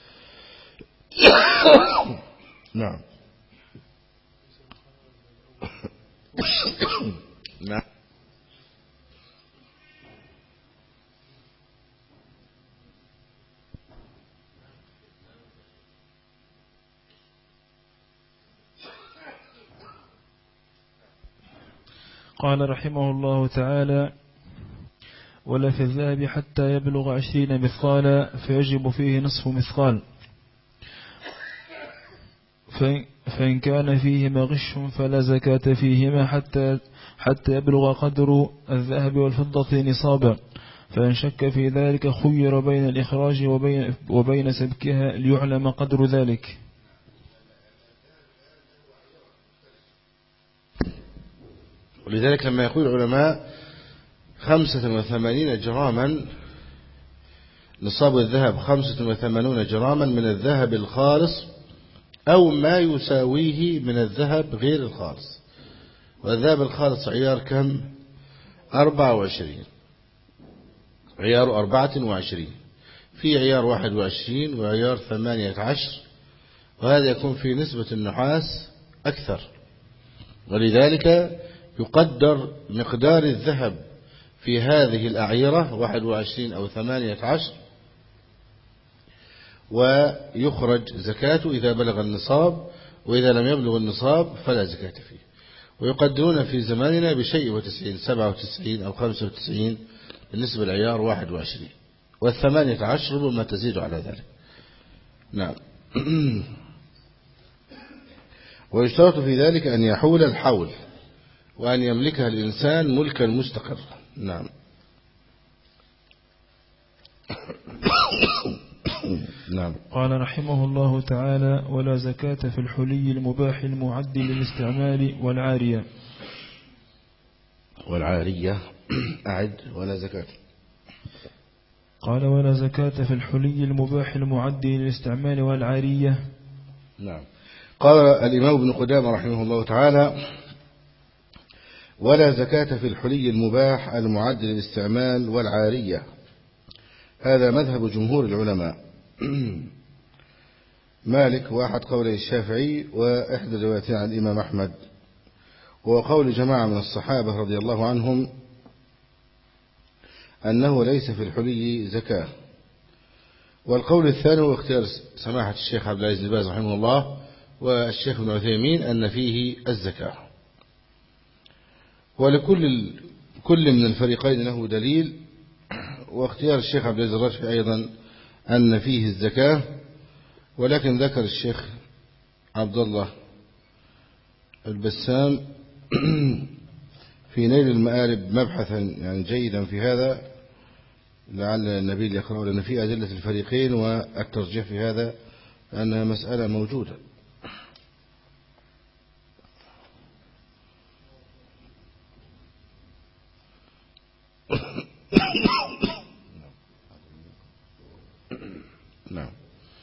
نعم. نعم. قال رحمه الله تعالى: ولا في الذهب حتى يبلغ 20 مثقالا فيجب فيه نصف مثقال. فإن كان فيهما غش فلا زكاة فيهما حتى يبلغ قدر الذهب والفضة نصابا. فإن شك في ذلك خير بين الإخراج وبين سبكها ليعلم قدر ذلك. ولذلك لما يقول العلماء 85 جراما نصاب الذهب، 85 جراما من الذهب الخالص أو ما يساويه من الذهب غير الخالص. والذهب الخالص عيار كم؟ 24. عيار 24. في عيار 21 وعيار 18، وهذا يكون في نسبة النحاس أكثر. ولذلك يقدر مقدار الذهب في هذه الأعيرة 21 أو 18، ويخرج زكاته إذا بلغ النصاب، وإذا لم يبلغ النصاب فلا زكاة فيه. ويقدرون في زماننا بشيء و90 97 أو 95 بالنسبة للعيار 21، وال18 ربما تزيد على ذلك. نعم. ويشترط في ذلك أن يحول الحول وأن يملكها الإنسان ملكا مستقرا. نعم. نعم. قال رحمه الله تعالى: ولا زكاة في الحلي المباح المعد للاستعمال والعارية. أعد. ولا زكاة. قال: ولا زكاة في الحلي المباح المعد للاستعمال والعارية. نعم. قال الإمام ابن قدامة رحمه الله تعالى: ولا زكاة في الحلي المباح المعد للاستعمال والعارية. هذا مذهب جمهور العلماء. مالك وأحد قولي الشافعي وإحدى الروايتين عن الإمام أحمد، وقول جماعة من الصحابة رضي الله عنهم أنه ليس في الحلي زكاة. والقول الثاني هو اختيار سماحة الشيخ عبد العزيز بن باز رحمه الله والشيخ ابن عثيمين أن فيه الزكاة. ولكل من الفريقين له دليل، واختيار الشيخ عبد العزيز الراشفي أيضا أن فيه الزكاة، ولكن ذكر الشيخ عبد الله البسام في نيل المآرب مبحثا يعني جيدا في هذا، لعل النبيل يقرأ لنا فيه أدلة الفريقين والترجيح في هذا أنها مسألة موجودة. نعم.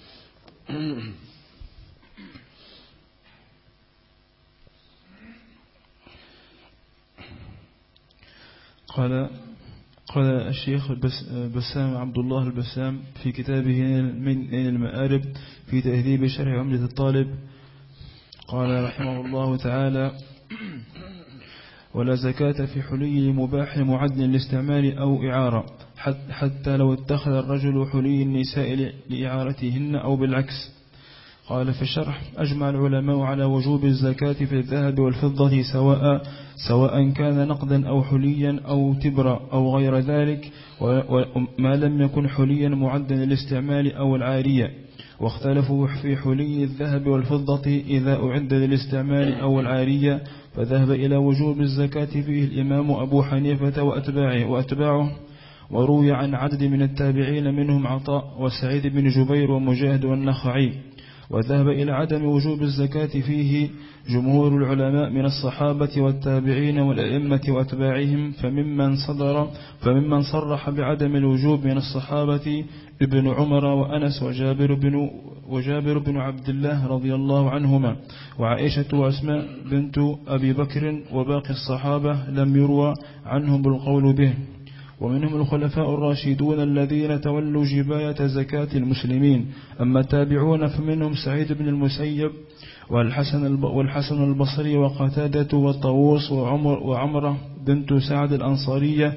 قال الشيخ بسام عبد الله البسام في كتابه من المآرب في تهذيب شرح عمدة الطالب، قال رحمه الله تعالى: ولا زكاة في حلي مباح معد للاستعمال أو إعارة، حتى لو اتخذ الرجل حلي النساء لإعارتهن أو بالعكس. قال في الشرح: أجمع العلماء على وجوب الزكاة في الذهب والفضة سواء كان نقدا أو حليا أو تبرا أو غير ذلك، وما لم يكن حليا معدا للاستعمال أو العارية. واختلفوا في حلي الذهب والفضة إذا أعد للاستعمال أو العارية، فذهب إلى وجوب الزكاة فيه الإمام أبو حنيفة وأتباعه. وروي عن عدد من التابعين منهم عطاء وسعيد بن جبير ومجاهد والنخعي. وذهب إلى عدم وجوب الزكاة فيه جمهور العلماء من الصحابة والتابعين والأئمة وأتباعهم، فممن صرح بعدم الوجوب من الصحابة ابن عمر وأنس وجابر بن عبد الله رضي الله عنهما، وعائشة وأسماء بنت أبي بكر، وباقي الصحابة لم يروى عنهم بالقول به. ومنهم الخلفاء الراشدون الذين تولوا جباية زكاة المسلمين. أما التابعون فمنهم سعيد بن المسيب والحسن البصري وقتادة والطاووس وعمرة بنت سعد الأنصارية،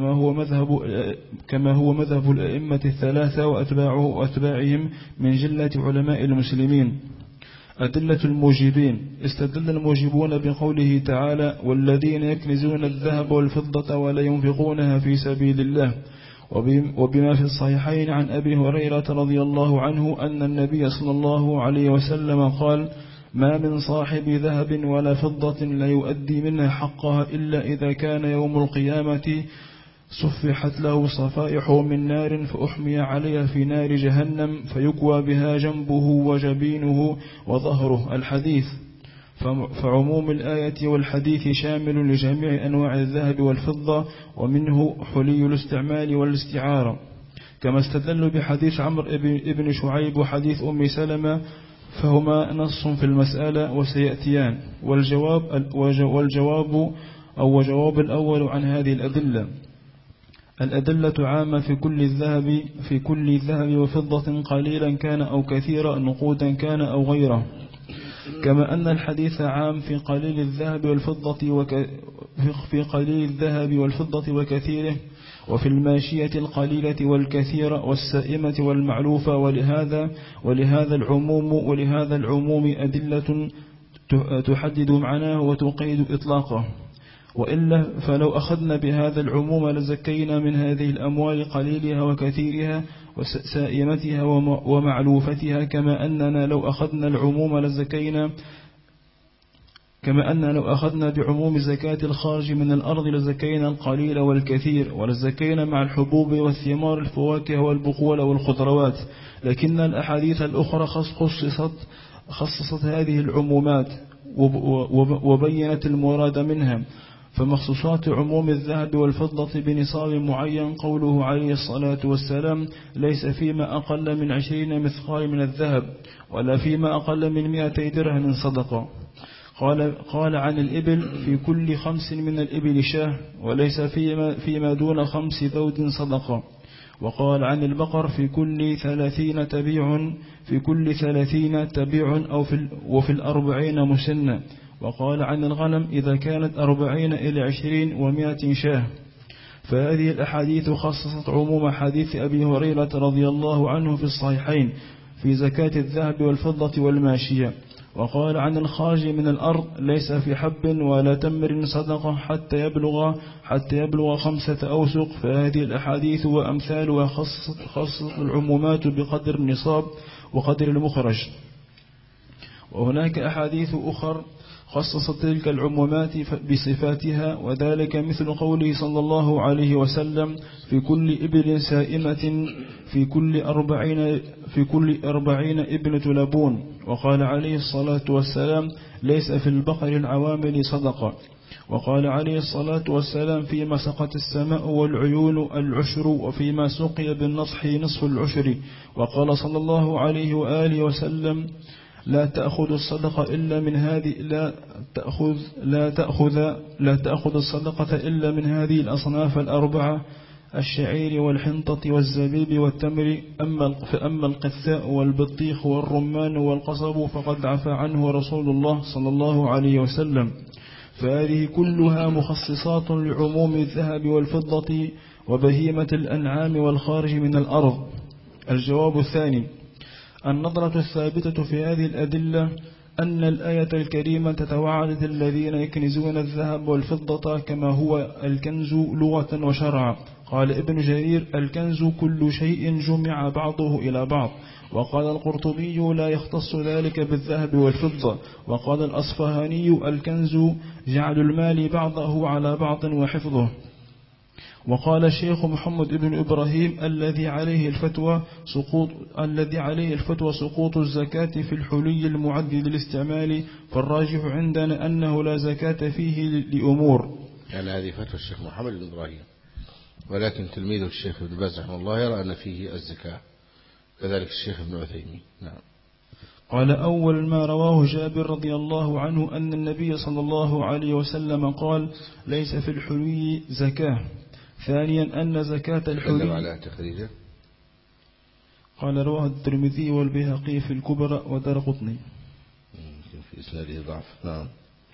كما هو مذهب الأئمة الثلاثة وأتباعهم من جلة علماء المسلمين. أدلة الموجبين: استدل الموجبون بقوله تعالى: والذين يكنزون الذهب والفضة ولا ينفقونها في سبيل الله، وبما في الصحيحين عن أبي هريرة رضي الله عنه أن النبي صلى الله عليه وسلم قال: ما من صاحب ذهب ولا فضة لا يؤدي منها حقها إلا إذا كان يوم القيامة صفحت له صفائح من نار فأحمي عليها في نار جهنم فيكوى بها جنبه وجبينه وظهره. الحديث. فعموم الآية والحديث شامل لجميع أنواع الذهب والفضة، ومنه حلي الاستعمال والاستعارة. كما استدلوا بحديث عمرو ابن شعيب وحديث أم سلمة، فهما نص في المسألة وسيأتيان. وجواب الأول عن هذه الأدلة عامة في كل الذهب وفضة قليلا كان أو كثيرا، نقودا كان أو غيره. كما أن الحديث عام في قليل الذهب والفضة وكثيره، وفي الماشية القليلة والكثيرة والسائمة والمعلوفة. ولهذا العموم أدلة تحدد معناه وتقيد إطلاقه. وإلا فلو أخذنا بهذا العموم لزكينا من هذه الأموال قليلها وكثيرها وسائمتها ومعلوفتها، كما أننا لو أخذنا بعموم زكاة الخارج من الأرض لزكينا القليل والكثير، ولزكينا مع الحبوب والثمار الفواكه والبقول والخضروات. لكن الأحاديث الأخرى خصصت هذه العمومات وبينت المراد منها. فمخصوصات عموم الذهب والفضة بنصاب معين قوله عليه الصلاة والسلام: ليس فيما أقل من 20 مثقال من الذهب ولا فيما أقل من 200 درهم صدقة. قال عن الإبل: في كل 5 من الإبل شاه، وليس فيما دون 5 ذود صدقة. وقال عن البقر في كل 30 تبيع وفي 40 مسنة. وقال عن الغنم إذا كانت 40 إلى 20 و100 شاه. فهذه الأحاديث خصصت عموم حديث أبي هريرة رضي الله عنه في الصحيحين في زكاة الذهب والفضة والماشية. وقال عن الخارج من الأرض ليس في حب ولا تمر صدقة حتى يبلغ 5 أوسق. فهذه الأحاديث وأمثالها خصصت العمومات بقدر النصاب وقدر المخرج. وهناك أحاديث أخر خصصت تلك العمومات بصفاتها، وذلك مثل قوله صلى الله عليه وسلم في كل إبل سائمة في كل 40 ابنة لبون. وقال عليه الصلاة والسلام ليس في البقر العوامل صدقة. وقال عليه الصلاة والسلام فيما سقت السماء والعيون العشر وفيما سقي بالنصح نصف العشر. وقال صلى الله عليه وآله وسلم لا تأخذ الصدقة إلا من هذه لا تأخذ الصدقة إلا من هذه الأصناف الأربعة: الشعير والحنطة والزبيب والتمر. فأما القثاء والبطيخ والرمان والقصب فقد عفى عنه رسول الله صلى الله عليه وسلم. فهذه كلها مخصصات لعموم الذهب والفضة وبهيمة الأنعام والخارج من الأرض. الجواب الثاني: النظرة الثابتة في هذه الأدلة أن الآية الكريمة تتوعد الذين يكنزون الذهب والفضة كما هو الكنز لغة وشرعا. قال ابن جرير: الكنز كل شيء جمع بعضه إلى بعض. وقال القرطبي: لا يختص ذلك بالذهب والفضة. وقال الأصفهاني: الكنز جعل المال بعضه على بعض وحفظه. وقال الشيخ محمد بن إبراهيم: الذي عليه الفتوى سقوط الزكاة في الحلي المعد للاستعمال، فالراجح عندنا أنه لا زكاة فيه لأمور. يعني هذه فتوى الشيخ محمد بن إبراهيم، ولكن تلميذه الشيخ ابن باز رحمه الله يرى أن فيه الزكاة، كذلك الشيخ ابن عثيمين. نعم. قال: أول ما رواه جابر رضي الله عنه أن النبي صلى الله عليه وسلم قال: ليس في الحلي زكاة. ثانيا أن زكاة الحلي على تخريجه. قال: رواه الترمذي والبيهقي في الكبرى ودرقطني. في إسناده ضعف. نعم.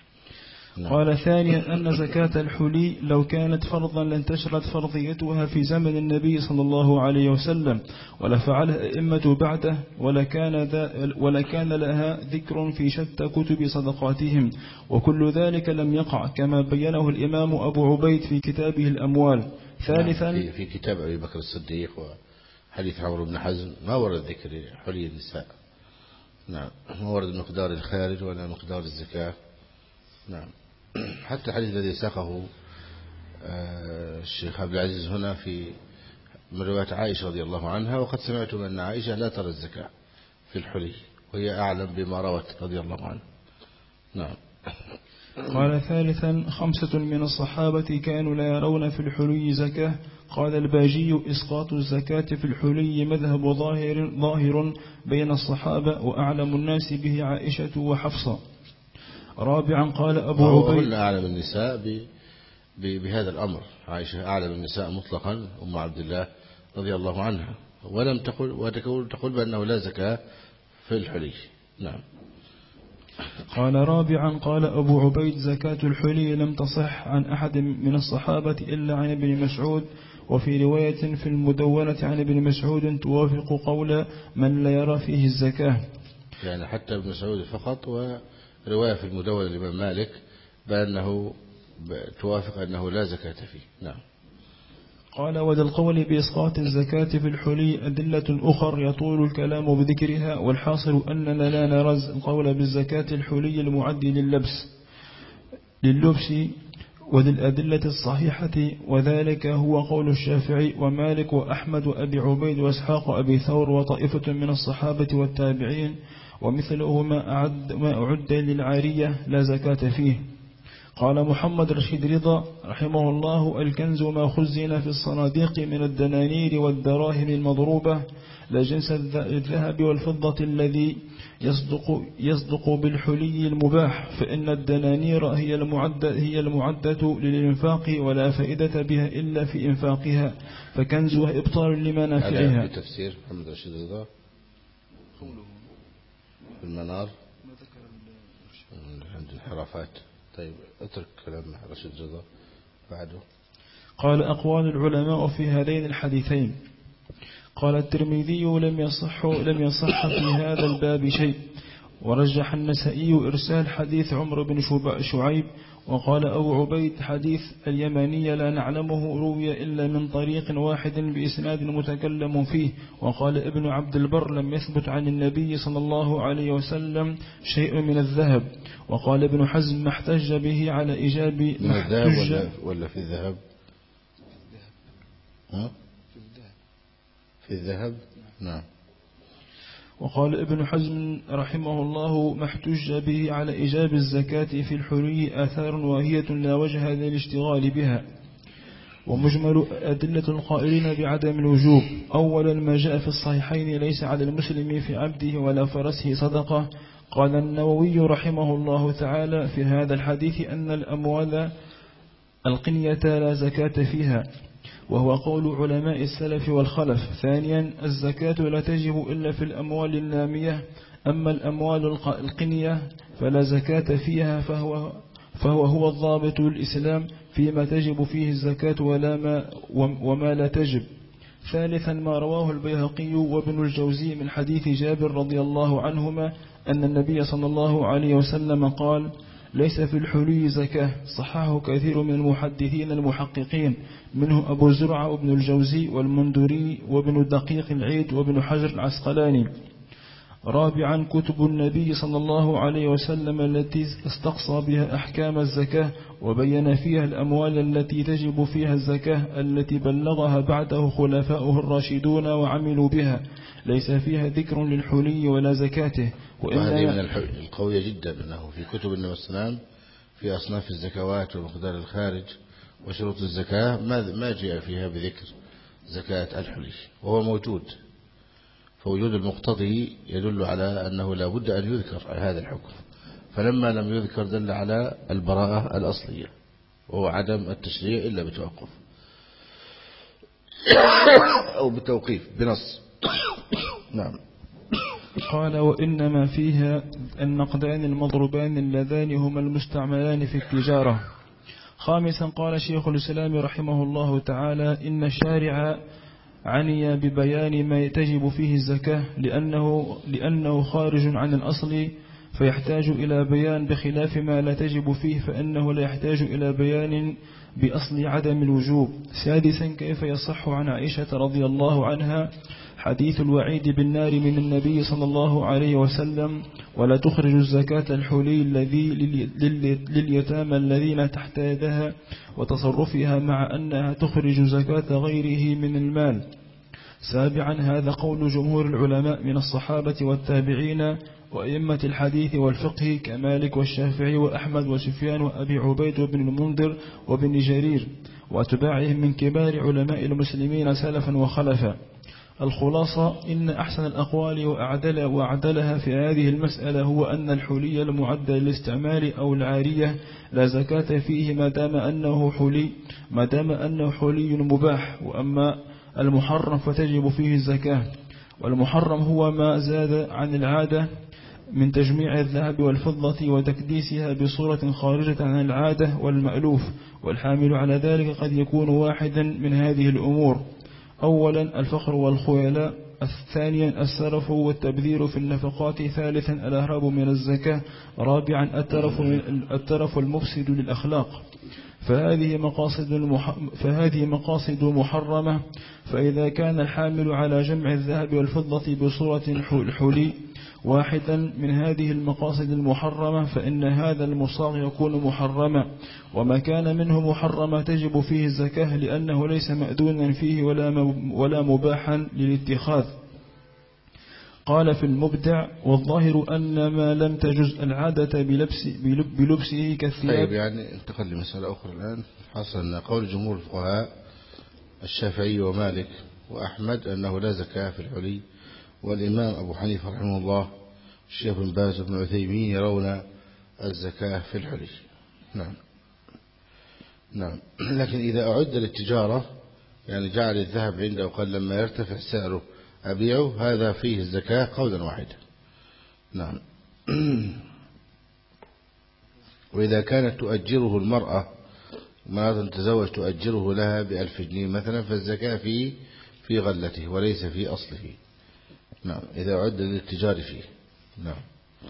قال: ثانيا أن زكاة الحلي لو كانت فرضا لانتشرت فرضيتها في زمن النبي صلى الله عليه وسلم، ولفعلها أئمة بعده، ولكان لها ذكر في شتى كتب صدقاتهم، وكل ذلك لم يقع كما بينه الإمام أبو عبيد في كتابه الأموال. ثالثا في كتاب أبي بكر الصديق وحديث عمرو بن حزم ما ورد ذكر حلي النساء. نعم. ما ورد مقدار الخارج ولا مقدار الزكاة. نعم. حتى الحديث الذي ساقه الشيخ عبد العزيز هنا من رواية عائشة رضي الله عنها: وقد سمعتم أن عائشة لا ترى الزكاة في الحلي، وهي أعلم بما روت رضي الله عنها. نعم. قال: ثالثا 5 من الصحابة كانوا لا يرون في الحلي زكاة. قال الباجي: إسقاط الزكاة في الحلي مذهب ظاهر بين الصحابة، وأعلم الناس به عائشة وحفصة. رابعا قال أبو عبيد: أعلم النساء بهذا الأمر. عائشة أعلم النساء مطلقا، أم عبد الله رضي الله عنها، ولم تقول بأنه لا زكاة في الحلي. نعم. قال: رابعا قال أبو عبيد: زكاة الحلي لم تصح عن أحد من الصحابة إلا عن ابن مسعود. وفي رواية في المدونة عن ابن مسعود توافق قول من لا يرى فيه الزكاة. يعني حتى ابن مسعود فقط، ورواية في المدونة لمن مالك بأنه توافق أنه لا زكاة فيه. نعم. قال: وذا القول بإسقاط الزكاة في الحلي أدلة أخر يطول الكلام بذكرها، والحاصل أننا لا نرى القول بالزكاة الحلي المعد لللبس وللأدلة الصحيحة، وذلك هو قول الشافعي ومالك وأحمد وأبي عبيد واسحاق وأبي ثور وطائفة من الصحابة والتابعين، ومثله ما أعد للعارية لا زكاة فيه. قال محمد رشيد رضا رحمه الله: الكنز ما خزن في الصناديق من الدنانير والدراهم المضروبة لا جنس الذهب والفضة الذي يصدق بالحلي المباح، فإن الدنانير هي المعدة للإنفاق ولا فائدة بها إلا في إنفاقها، فكنزها إبطال لمنافعها. هذا في تفسير محمد رشيد رضا في المنار عند الحرافات. طيب اترك كلام رشيد رضا بعده. قال: أقوال العلماء في هذين الحديثين. قال الترمذي: لم يصح في هذا الباب شيء، ورجح النسائي إرسال حديث عمرو بن شعيب، وقال أبو عبيد: حديث اليماني لا نعلمه روي إلا من طريق واحد بإسناد متكلم فيه. وقال ابن عبد البر: لم يثبت عن النبي صلى الله عليه وسلم شيء من الذهب. وقال ابن حزم: ما احتج به على إيجاب من الذهب ولا في الذهب؟ في الذهب. نعم. وقال ابن حزم رحمه الله: ما احتج به على إيجاب الزكاة في الحلي آثار واهية لا وجه للاشتغال بها. ومجمل أدلة القائلين بعدم الوجوب: أولا ما جاء في الصحيحين: ليس على المسلم في عبده ولا فرسه صدقة. قال النووي رحمه الله تعالى في هذا الحديث أن الأموال القنية لا زكاة فيها، وهو قول علماء السلف والخلف. ثانيا الزكاة لا تجب إلا في الأموال النامية، أما الأموال القنية فلا زكاة فيها، فهو الضابط الإسلام فيما تجب فيه الزكاة وما لا تجب. ثالثا ما رواه البيهقي وابن الجوزي من حديث جابر رضي الله عنهما أن النبي صلى الله عليه وسلم قال: ليس في الحلي زكاة. صححه كثير من المحدثين المحققين، منه أبو زرعة وابن الجوزي والمندري وابن الدقيق العيد وابن حجر العسقلاني. رابعا كتب النبي صلى الله عليه وسلم التي استقصى بها أحكام الزكاة وبين فيها الأموال التي تجب فيها الزكاة التي بلغها بعده خلفاؤه الراشدون وعملوا بها، ليس فيها ذكر للحلي ولا زكاته. وهذه من القوية جدا أنه في كتب النبي صلى الله عليه وسلم في أصناف الزكوات ومقدار الخارج وشروط الزكاة ما جاء فيها بذكر زكاة الحلي، وهو موجود. فوجود المقتضي يدل على أنه لا بد أن يذكر هذا الحكم، فلما لم يذكر دل على البراءة الأصلية، وهو عدم التشريع إلا بتوقف أو بالتوقيف بنص. نعم. قال: وإنما فيها النقدان المضروبان اللذان هما المستعملان في التجارة. خامسا قال شيخ الإسلام رحمه الله تعالى: إن الشارع عني ببيان ما تجب فيه الزكاة لأنه خارج عن الأصل، فيحتاج إلى بيان، بخلاف ما لا تجب فيه فإنه لا يحتاج إلى بيان بأصل عدم الوجوب. سادسا كيف يصح عن عائشة رضي الله عنها حديث الوعيد بالنار من النبي صلى الله عليه وسلم: ولا تخرج الزكاة الحلي الذي لليتامى الذين تحت يدها وتصرفها، مع أنها تخرج زكاة غيره من المال. سابعا هذا قول جمهور العلماء من الصحابة والتابعين وأئمة الحديث والفقه كمالك والشافعي وأحمد وسفيان وأبي عبيد وابن المنذر وابن جرير وأتباعهم من كبار علماء المسلمين سلفا وخلفا. الخلاصة: إن أحسن الأقوال وأعدلها في هذه المسألة هو أن الحلي المعد للاستعمال أو العارية لا زكاة فيه ما دام أنه حلي مباح، وأما المحرم فتجب فيه الزكاة. والمحرم هو ما زاد عن العادة من تجميع الذهب والفضة وتكديسها بصورة خارجة عن العادة والمألوف، والحامل على ذلك قد يكون واحدا من هذه الأمور: أولا الفخر والخيلاء، ثانيا السرف والتبذير في النفقات، ثالثا الأهراب من الزكاة، رابعا الترف المفسد للأخلاق. فهذه مقاصد محرمة. فإذا كان الحامل على جمع الذهب والفضة بصورة الحلي واحدا من هذه المقاصد المحرمة فإن هذا المصاغ يكون محرما، وما كان منه محرما تجب فيه الزكاة لأنه ليس مأذونا فيه ولا مباحا للاتخاذ. قال في المبدع: والظاهر أن ما لم تجز العادة بلبسه كالثياب. طيب، يعني انتقل لمسألة أخرى الآن. حصل أن قول جمهور الفقهاء الشافعي ومالك وأحمد أنه لا زكاة في الحلي، والإمام أبو حنيفة رحمه الله الشيخ بن باز بن عثيمين يرون الزكاة في الحلي. نعم. نعم. لكن إذا أعد للتجارة، يعني جعل الذهب عنده وقال لما يرتفع سعره أبيعه، هذا فيه الزكاة قولا واحدا. نعم. وإذا كانت تؤجره المرأة، مرأة تزوج تؤجره لها ب1000 جنيه مثلا، فالزكاة في غلته وليس في أصله. نعم، إذا عد للتجار فيه. نعم.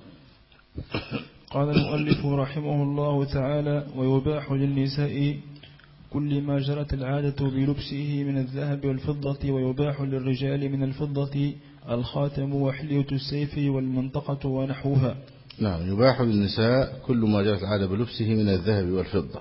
قال المؤلف رحمه الله تعالى: ويباح للنساء كل ما جرت العادة بلبسه من الذهب والفضة، ويباح للرجال من الفضة الخاتم وحلية السيف والمنطقة ونحوها. نعم، يباح للنساء كل ما جرت العادة بلبسه من الذهب والفضة،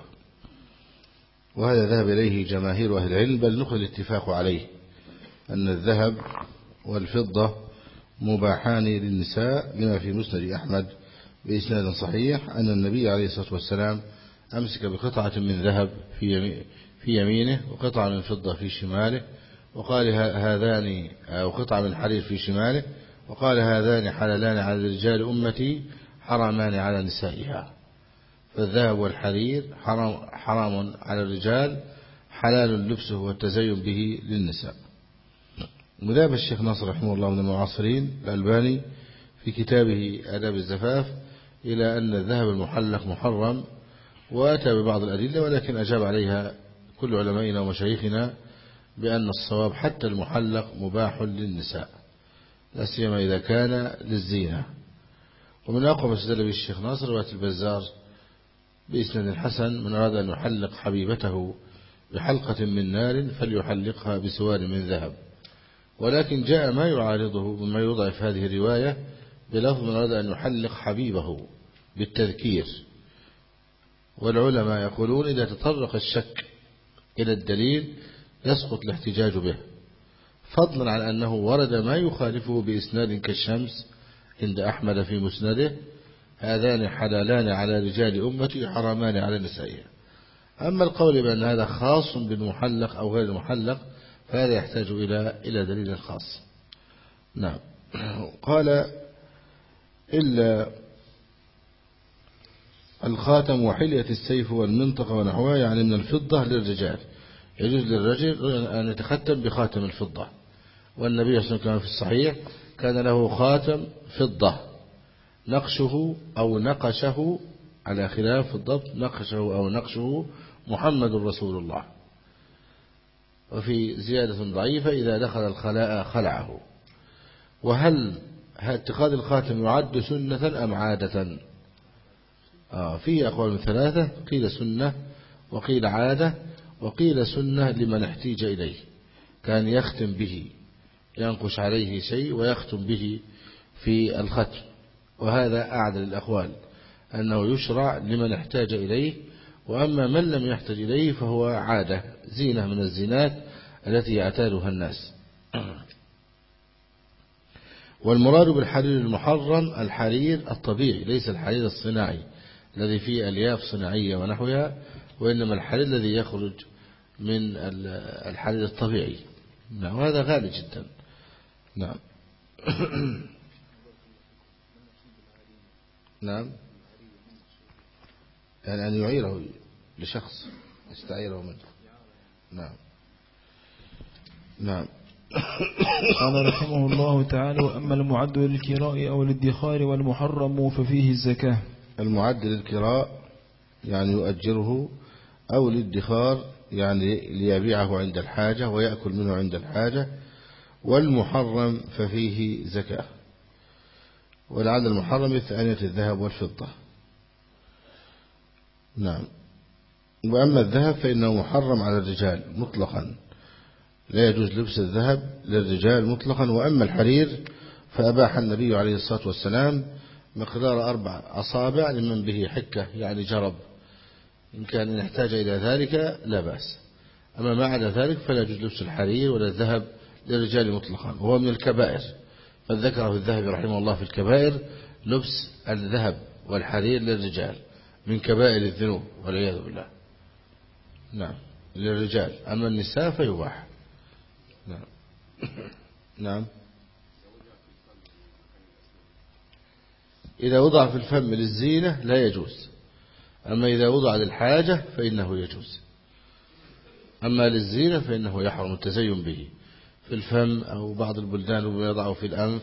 وهذا ذهب إليه جماهير أهل العلم، بل نقل الاتفاق عليه أن الذهب والفضة مباحان للنساء، لما في مسند أحمد بإسناد صحيح أن النبي عليه الصلاة والسلام أمسك بقطعة من ذهب في يمينه وقطعة من فضة في شماله، وقال هذان، أو قطعة من حرير في شماله، وقال هذان حلالان على رجال أمتي حرامان على نسائها. فالذهب والحرير حرام على الرجال، حلال لبسه والتزين به للنساء. وذهب الشيخ ناصر رحمه الله من المعاصرين الألباني في كتابه آداب الزفاف إلى أن الذهب المحلق محرم، وأتى ببعض الأدلة، ولكن أجاب عليها كل علمائنا ومشايخنا بأن الصواب حتى المحلق مباح للنساء، لا سيما إذا كان للزينة. ومن أقوى ما استدل به الشيخ ناصر رواية البزار بإسناد حسن: من أراد أن يحلق حبيبته بحلقة من نار فليحلقها بسوار من ذهب. ولكن جاء ما يعارضه مما يضعف هذه الرواية بلفظ: من أراد أن يحلق حبيبه بالتذكير. والعلماء يقولون إذا تطرق الشك إلى الدليل يسقط الاحتجاج به، فضلا عن أنه ورد ما يخالفه بإسناد كالشمس عند أحمد في مسنده: هذان حلالان على رجال أمتي حرامان على نسائها. أما القول بأن هذا خاص بالمحلق أو غير المحلق فهذا يحتاج إلى دليل خاص. نعم. قال: إلا الخاتم وحلية السيف والمنطقة ونحوها، يعني من الفضة للرجال، يجوز للرجل أن يتختم بخاتم الفضة. والنبي صلى الله عليه وسلم كما في الصحيح كان له خاتم فضة نقشه أو نقشه، على خلاف الضبط، نقشه أو نقشه محمد رسول الله. وفي زيادة ضعيفة: إذا دخل الخلاء خلعه. وهل اتخاذ الخاتم يعد سنة أم عادة؟ فيه أقوال ثلاثة: قيل سنة، وقيل عادة، وقيل سنة لمن احتيج إليه، كان يختم به، ينقش عليه شيء ويختم به في الختم. وهذا أعدل الأقوال، أنه يشرع لمن احتاج إليه، وأما من لم يحتاج إليه فهو عادة، زينة من الزينات التي يعتادها الناس. والمراد بالحرير المحرم الحرير الطبيعي، ليس الحرير الصناعي الذي فيه ألياف صناعية ونحوها، وإنما الحرير الذي يخرج من الحرير الطبيعي. نعم، وهذا غالي جدا. نعم. نعم، يعني أن يعيره لشخص يستعيره منه. نعم. نعم. قال رحمه الله تعالى: وأما المعد للكراء أو للادخار والمحرم ففيه الزكاة. المعد للكراء يعني يؤجره، أو للادخار يعني ليبيعه عند الحاجة ويأكل منه عند الحاجة. والمحرم ففيه زكاة. ولعل المحرم ثانية الذهب والفضة. نعم. وأما الذهب فإنه محرم على الرجال مطلقا، لا يجوز لبس الذهب للرجال مطلقا. وأما الحرير فأباح النبي عليه الصلاة والسلام مقدار 4 أصابع لمن به حكة، يعني جرب، إن كان يحتاج إلى ذلك لا بأس. أما ما عدا ذلك فلا يجوز لبس الحرير ولا الذهب للرجال مطلقا، وهو من الكبائر قد ذكره الذهبي رحمه الله في الكبائر لبس الذهب والحرير للرجال من كبائر الذنوب والعياذ بالله. نعم للرجال، أما النساء فيباح. نعم. نعم. إذا وضع في الفم للزينة لا يجوز، أما إذا وضع للحاجة فإنه يجوز. أما للزينة فإنه يحرم التزين به في الفم، أو بعض البلدان يضعه في الأنف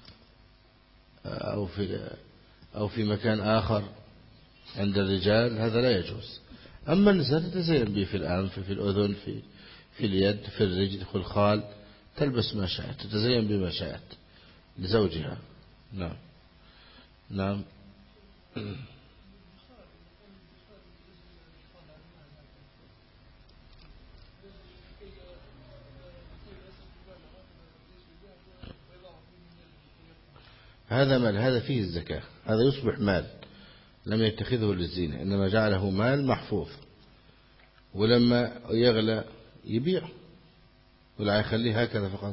أو في مكان آخر عند الرجال، هذا لا يجوز. أما النساء تتزين به في الأنف، في الأذن، في اليد، في الرجل، في الخال، تلبس ما شاءت، تتزين بما شاءت لزوجها. نعم. نعم. هذا مال، هذا فيه الزكاة، هذا يصبح مال لم يتخذه للزينة، إنما جعله مال محفوظ، ولما يغلى يبيع ولا يخليه هكذا فقط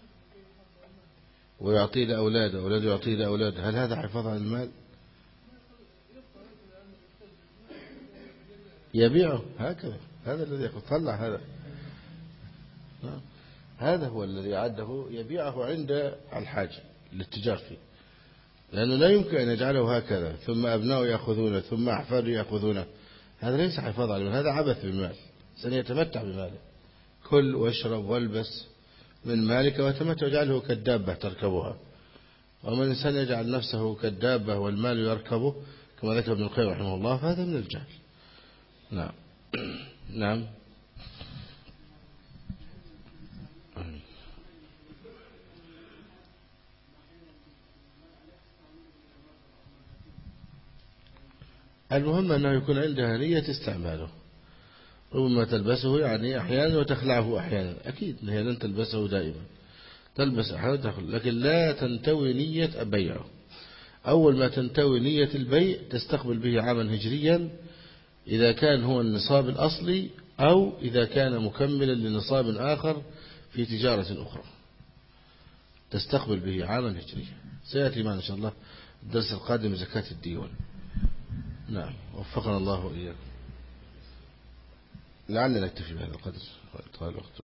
ويعطيه لأولاده، أولاده يعطيه لأولاده، هل هذا حفاظ على المال؟ يبيعه هكذا، هذا الذي يطلع هذا. هذا هو الذي عده يبيعه عند الحاجة للتجار فيه، لأنه لا يمكن أن يجعله هكذا ثم أبناء يأخذونه ثم أحفاده يأخذونه، هذا ليس حفاظ على المال، هذا عبث بالمال. سنيتمتع بماله، كل واشرب والبس من مالك وتمتع، وجعله كالدابة تركبها. ومن الإنسان يجعل نفسه كالدابة والمال يركبه كما ذكر ابن القيم رحمه الله، فهذا من الجهل. نعم. نعم. المهم أنه يكون عندها نية استعماله، ربما تلبسه يعني أحيانا وتخلعه أحيانا، أكيد هي لن تلبسه دائما، تلبس أحيانا وتخلع، لكن لا تنتوي نية بيعه. أول ما تنتوي نية البيع تستقبل به عاما هجريا، إذا كان هو النصاب الأصلي أو إذا كان مكملا لنصاب آخر في تجارة أخرى، تستقبل به عاما هجريا. سيأتي معنا إن شاء الله الدرس القادم زكاة الديون. نعم، وفقنا الله وإياكم. لعلنا نكتفي بهذا القدر.